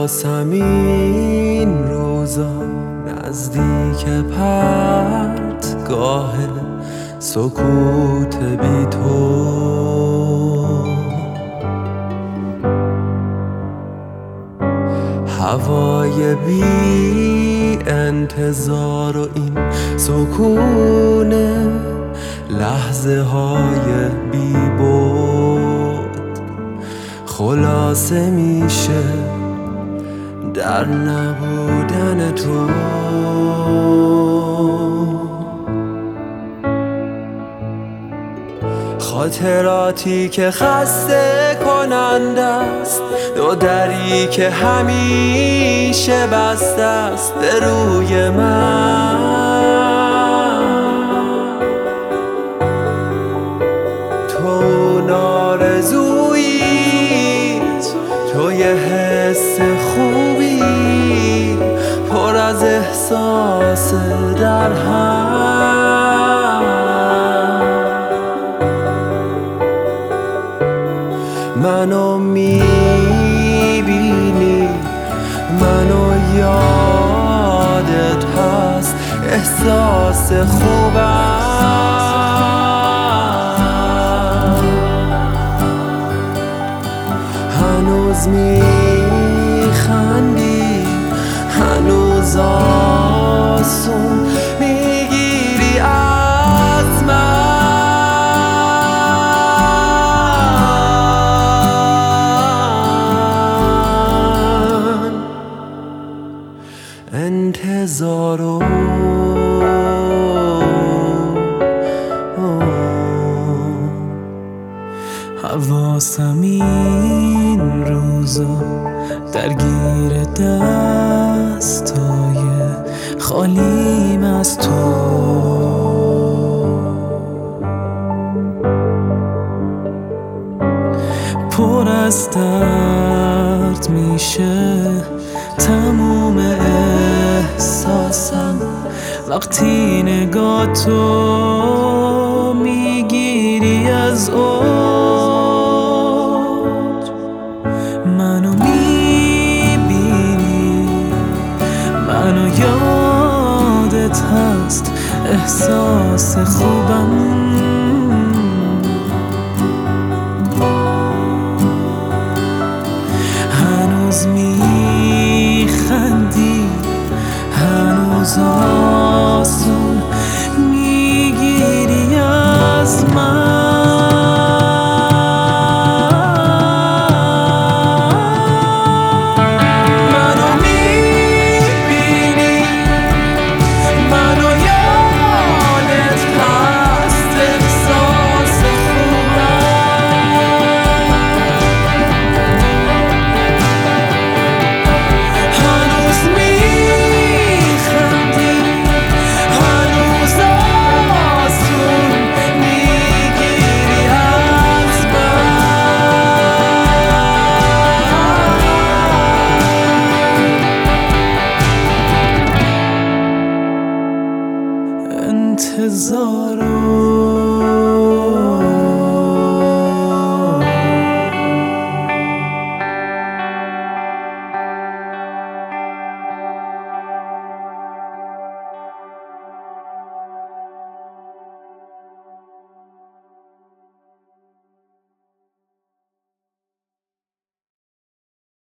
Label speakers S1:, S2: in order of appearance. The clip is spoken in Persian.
S1: حواسم این روزا نزدیک پرتگاه سکوت بی تو. هوای بی انتظار و این سکون لحظه های بی بود خلاصه میشه در نبودن تو. خاطراتی که خسته کننده است، دو دری که همیشه بسته است به روی من. تو اون آرزویی، تو یه حس خوبی پر از احساس در هم. منو میبینی، منو یادت هست، احساس خوبم. هنوز میخندی، هنوز آسون میگیری از من. انتظارو
S2: حواسم این روزا درگیر دستای خالیم از تو. پر از درد میشه تموم احساسم وقتی نگاه تو میگیری از اوج. منو میبینی، منو یادت هست، احساس خوبم. هنوز میخندی، هنوز آسون میگیری از من. منو میبینی، منو یادت هست، احساس خوبم. هنوز میخندی، هنوز آسون میگیری از من. انتظار